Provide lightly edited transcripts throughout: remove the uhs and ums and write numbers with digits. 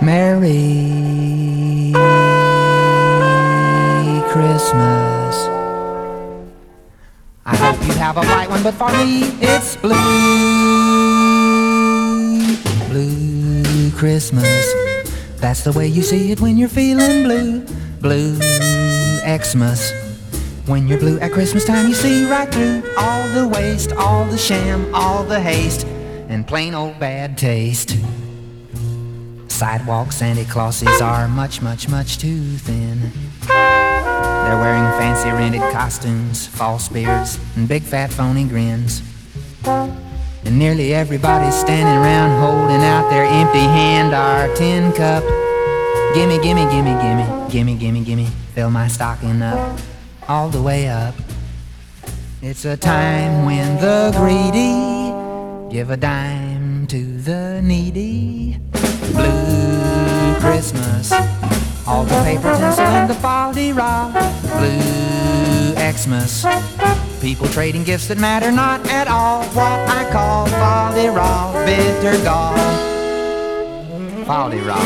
Merry Christmas. I hope you have a bright one, but for me it's blue. Blue Christmas. That's the way you see it when you're feeling blue. Blue Xmas. When you're blue at Christmas time, you see right through all the waste, all the sham, all the haste, and plain old bad taste. Sidewalk Santa Clauses are much, much, much too thin. They're wearing fancy rented costumes, false beards, and big fat phony grins. And nearly everybody's standing around holding out their empty hand or tin cup. Gimme, gimme, gimme, gimme, gimme, gimme, gimme, fill my stocking up, all the way up. It's a time when the greedy give a dime to the needy. Blue Christmas. All the paper tinsel and the fol-de-rol. Blue Xmas. People trading gifts that matter not at all. What I call fol-de-rol, bitter gall. Fol-de-rol.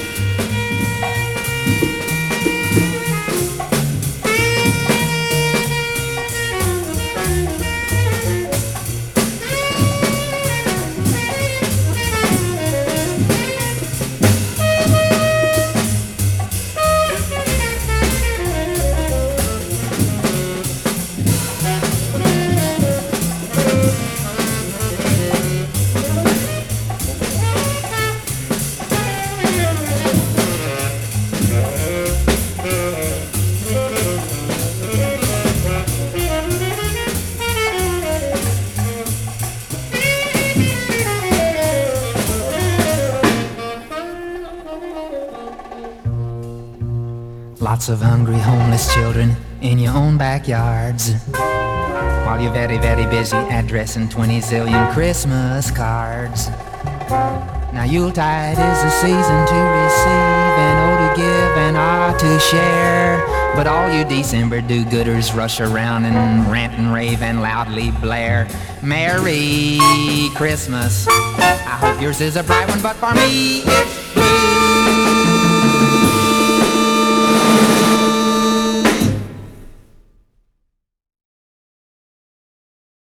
Lots of hungry homeless children in your own backyards, while you're very, very busy addressing 20 zillion Christmas cards. Now Yuletide is a season to receive and O to give and R to share. But all you December do-gooders rush around and rant and rave and loudly blare. Merry Christmas. I hope yours is a bright one, but for me it's blue.